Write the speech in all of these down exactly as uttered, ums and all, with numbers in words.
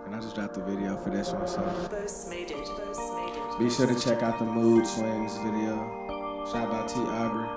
And I just dropped the video for this one, so First made it. First made it. be sure to check out the Mood Swings video. Shot by T. Aubrey.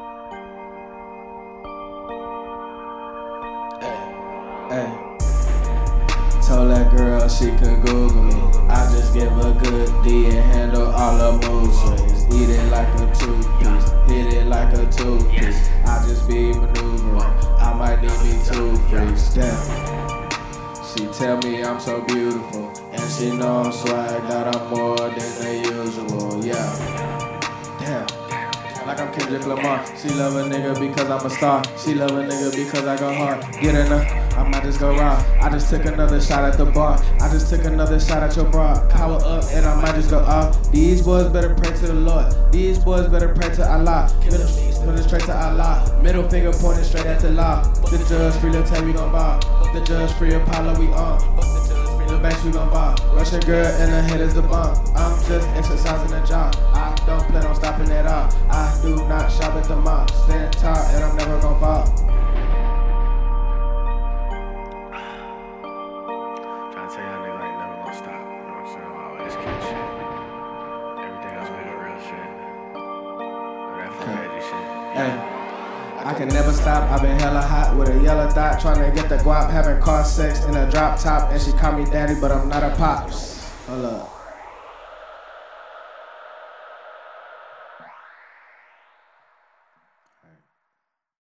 Hey, hey. Told that girl she could Google me. I just give a good D and handle all the mood swings. Eat it like a two-piece, hit it like a two-piece. I just be maneuvering, I might need me two freaks. Damn. She tell me I'm so beautiful, and she know I'm swag, that I'm more than the usual, yeah. Damn. Like I'm Kendrick Lamar. She love a nigga because I'm a star. She love a nigga because I go hard. Get in her, I might just go raw. I just took another shot at the bar. I just took another shot at your bra. Power up and I might just go off. These boys better pray to the Lord. These boys better pray to Allah. Middle finger straight to Allah. Middle finger pointing straight at the law. The judge free, little Tay, we gon' ball. The judge free, Apollo, we on. The banks, we gon' ball. Russian girl and her head is the bomb. I'm just exercising the job. I don't plan on stopping at all. I do not shop at the mall. Stand tall and I'm never gon' fall. Trying to tell y'all niggas ain't never gonna stop. You know what I'm saying? Always keep shit. Everything else been a real shit. That fugazi shit. Hey. I can never stop, I've been hella hot with a yellow dot, trying to get the guap, having car sex in a drop top, and she call me daddy, but I'm not a pops. Hold up.